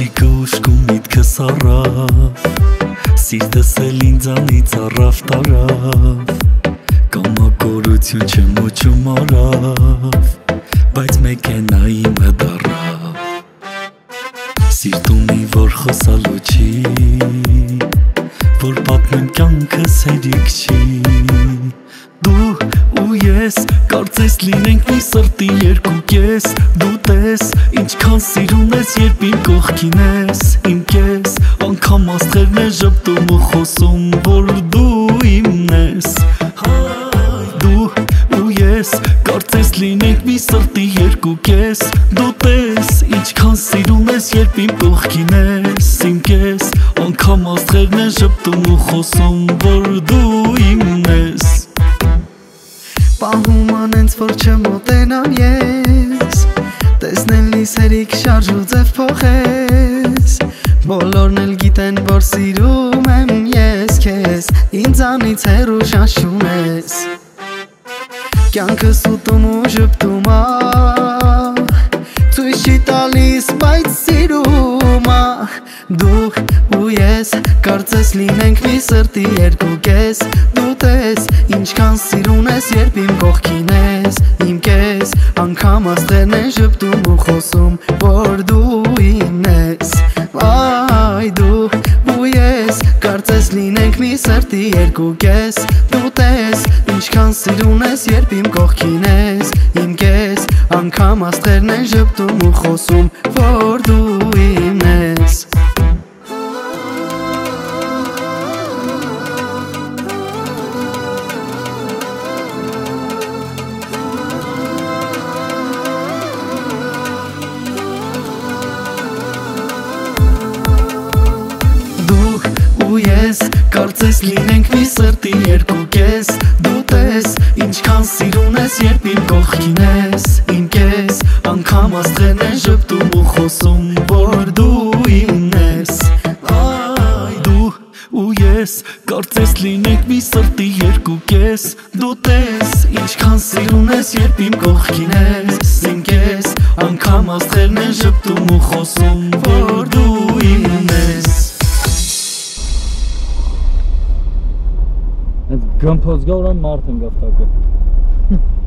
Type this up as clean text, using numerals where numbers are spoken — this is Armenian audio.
Աղջիկը ուշքում միտքս առավ, սիրտս էլ ինձանից առավ տարավ, կամակորություն չեմ ոչում արավ, բայց մեկ է նա իմը դառավ, սիրտումի որ խոսալու չի, որ պատմեմ կյանքս հերիք չի, դու ու ես կարծես լինենք մի սրտի երկու կես, դու տես ինչքան սիրուն ես երբ իմ կողքին ես, իմ կես անգամ աստղերն է ժպտում ու խոսում որ դու իմն ես, դու ու ես կարծես լինենք մի սրտի երկու կես, դու տես ինչքան սիրուն ես երբ իմ կողքին ես, իմ կես անգամ աստղերն է ժպտում ու խոսում որ դու իմն ես, պահում անենց որ չմոտենամ ես, տեսնելիս հերիք շարժ ու ձև փոխես, բոլորն էլ գիտեն որ սիրում եմ ես քեզ, ինձանից հեռու շաշում ես, կյանքս ուտում ու ժպտում ա, ցույց չի տալիս բայց սիրում ա, դու ու ես կարծես լինենք մի սրտի երկու կես, դու տես ինչքան սիրուն ես երբ իմ կողքին ես, իմ կես անգամ աստղերն են ժպտում ու խոսում որ դու իմն ես, այ դու ու ես կարծես լինենք մի սրտի երկու կես, դու տես ինչքան սիրուն ես երբ իմ կողքին ես, իմ կես անգամ աստղերն են ժպտում ու խոսում որ դու իմն ես, ու ես կարծես լինենք մի սրտի երկու կես, դու տես ինչքան սիրուն ես երբ իմ կողքին ես, իմ կես անգամ աստղերն են ժպտում ու խոսում որ դու իմն ես, այ դու ու ես կարծես լինենք մի սրտի երկու կես, դու տես ինչքան սիրուն ես երբ իմ կողքին ես, իմ կես անգամ աստղերն են ժպտում ու խոսում որ դու իմն ես, Gămpăți găuram Martin găftacă.